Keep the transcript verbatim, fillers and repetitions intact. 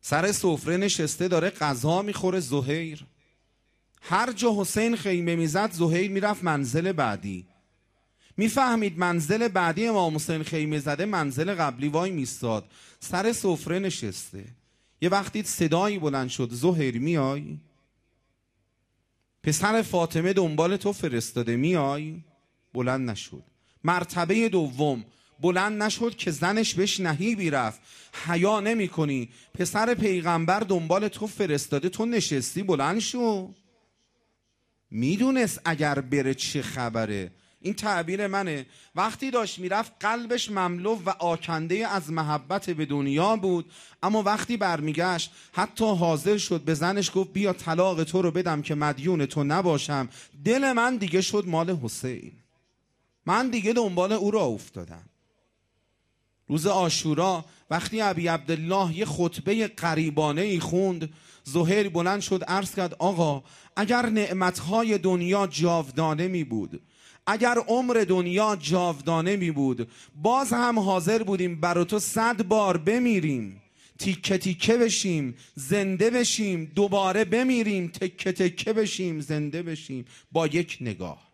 سر سفره نشسته داره غذا میخوره زهیر. هر جا حسین خیمه میزد زهیر میرفت منزل بعدی. میفهمید منزل بعدی امام حسین خیمه زده منزل قبلی وای میستاد. سر سفره نشسته. یه وقتی صدایی بلند شد زهیر میای؟ پسر فاطمه دنبال تو فرستاده میای؟ بلند نشد. مرتبه دوم بلند نشد که زنش بهش نهیبی رفت. حیا نمی کنی؟ پسر پیغمبر دنبال تو فرستاده تو نشستی بلند شو. میدونست اگر بره چه خبره. این تعبیر منه. وقتی داشت میرفت قلبش مملو و آکنده از محبت به دنیا بود، اما وقتی برمیگشت حتی حاضر شد به زنش گفت بیا طلاق تو رو بدم که مدیون تو نباشم. دل من دیگه شد مال حسین. من دیگه دنبال او را افتادم. روز عاشورا وقتی ابی عبدالله یه خطبه غریبانه ای خوند، زهیر بلند شد عرض کرد آقا اگر نعمتهای دنیا جاودانه می بود، اگر عمر دنیا جاودانه می بود، باز هم حاضر بودیم برای تو صد بار بمیریم، تیکه تیکه بشیم زنده بشیم، دوباره بمیریم تکه تکه بشیم زنده بشیم، با یک نگاه.